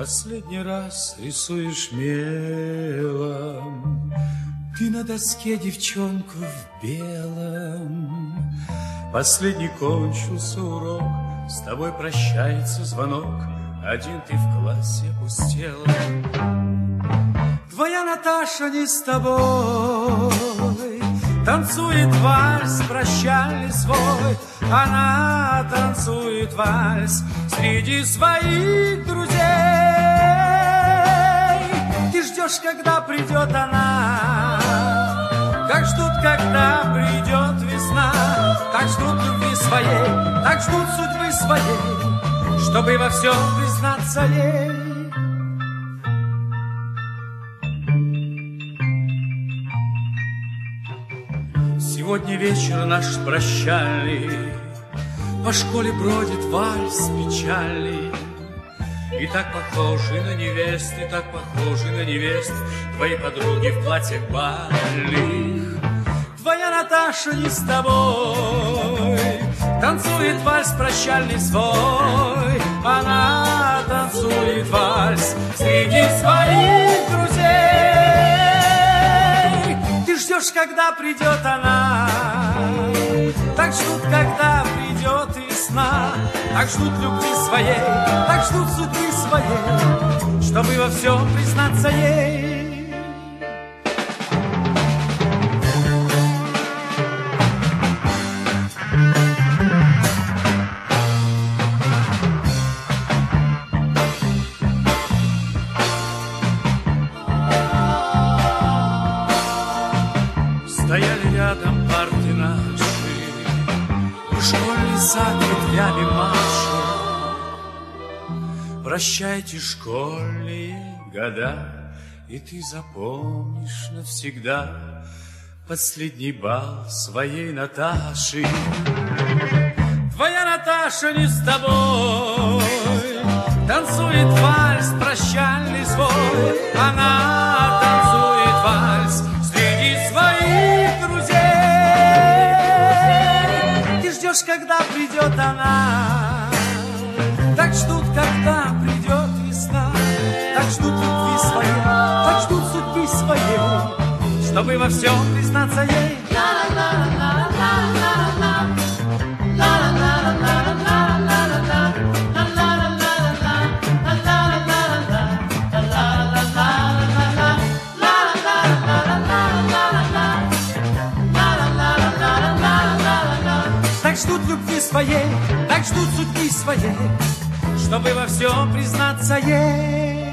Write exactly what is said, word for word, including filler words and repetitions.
Последний раз рисуешь мелом ты на доске девчонку в белом. Последний кончился урок, с тобой прощается звонок, один ты в классе опустела. Твоя Наташа не с тобой, танцует вальс прощальный свой. Она танцует вальс среди своих друзей. Ты ждешь, когда придет она, как ждут, когда придет весна. Так ждут любви своей, так ждут судьбы своей, чтобы во всем признаться ей. Сегодня вечер наш прощальный, по школе бродит вальс печальный. И так похожи на невест, и так похожи на невест твои подруги в платьях бальных. Твоя Наташа не с тобой, танцует вальс прощальный свой. Она танцует вальс среди своих друзей. Ты ждешь, когда придет она, так ждут, когда придет весна. Так ждут любви своей, так ждут судьбы своей, чтобы во всем признаться ей. Стояли рядом парты наши, и школьный сад ветвями машет. Прощайте школьные года, и ты запомнишь навсегда последний бал своей Наташи. Твоя Наташа не с тобой, танцует вальс прощальный свой. Она танцует вальс среди своих друзей. Ты ждешь, когда придет она, так ждут, когда придет весна. Так ждут любви своей, так ждут судьбы своей, чтобы во всем признаться ей. Так ждут любви своей, так ждут судьбы своей, чтобы во всем признаться ей.